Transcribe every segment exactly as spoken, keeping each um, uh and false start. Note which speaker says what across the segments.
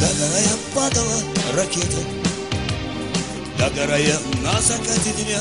Speaker 1: догорая падала ракета, догорая на закате дня.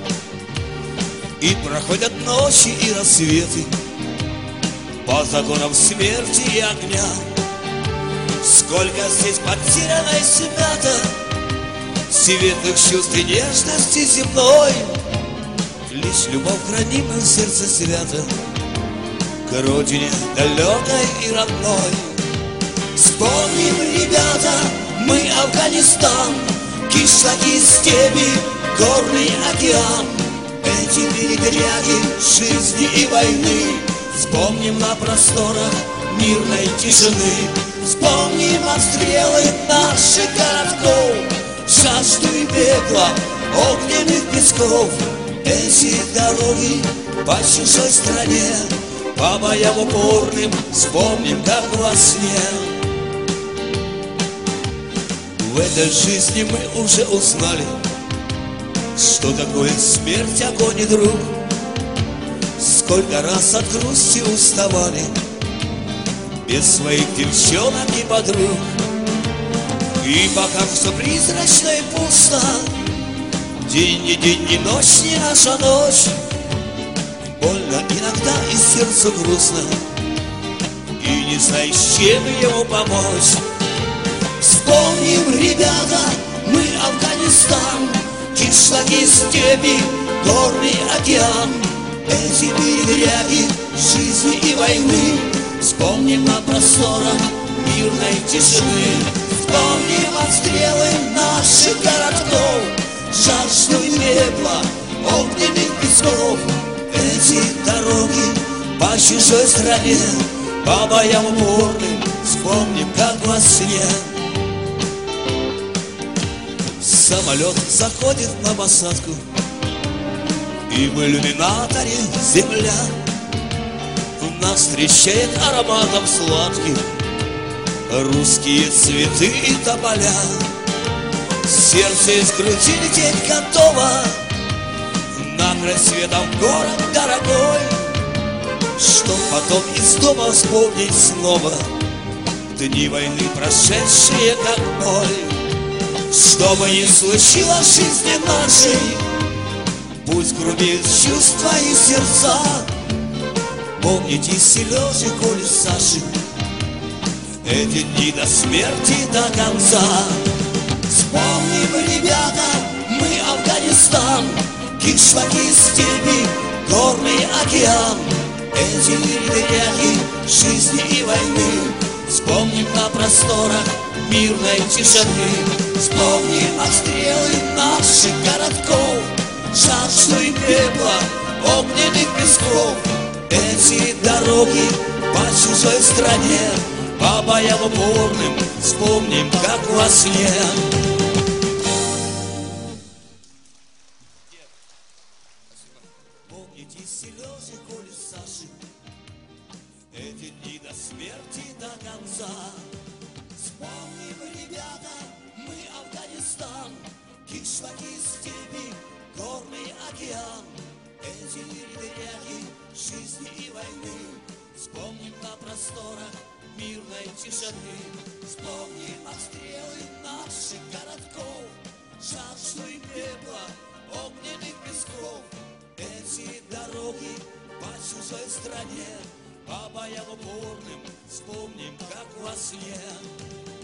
Speaker 1: И проходят ночи и рассветы по законам смерти и огня. Сколько здесь потеряно и свято светлых чувств и нежности земной. Лишь любовь хранима в сердце свято к родине далекой и родной. Вспомним, ребята, мы Афганистан, кишлаки, степи, горный океан. Эти передряги жизни и войны вспомним на просторах мирной тишины. Вспомним обстрелы наших городков, жажду и пепла огненных песков. Эти дороги по чужой стране, по боям упорным вспомним, как во сне. В этой жизни мы уже узнали, что такое смерть, огонь и друг. Сколько раз от грусти уставали без своих девчонок и подруг. И пока все призрачно и пусто, день не день, ни ночь, не наша ночь, больно иногда и сердцу грустно, и не знаешь, чем ему помочь. Вспомним, ребята, мы Афганистан, кишлаки, степи, горный океан. Эти передряги жизни и войны вспомним на просторах мирной тишины. Вспомним обстрелы наших городков, жажду и пепла огненных песков. Эти дороги по чужой стране, по боям упорным вспомним, как во сне. Самолет заходит на посадку, и в иллюминаторе земля нас встречает ароматом сладких русские цветы и тополя. Сердце из груди лететь готово на край света в город дорогой, чтоб потом из дома вспомнить снова дни войны, прошедшие как боль. Что бы ни случилось в жизни нашей, пусть грубеют чувства и сердца, помните слезы Коли, Саши, эти дни до смерти, до конца. Вспомним, ребята, мы Афганистан, кишлаки, степи, горный океан. Эти передряги жизни и войны вспомним на просторах мирной тишины. Вспомним обстрелы наших городков, жажду и пепла огненных песков. Эти дороги по чужой стране, по боям упорным вспомним, как во сне. Помните слезы Коли, Саши, эти дни до смерти, до конца. Вспомним, ребята, мы Афганистан, кишлаки, степи, горный океан. Эти передряги жизни и войны вспомним на просторах мирной тишины. Вспомним обстрелы наших городков, жажду и пепла огненных песков. Эти дороги по чужой стране, по боям упорным вспомним, как во сне.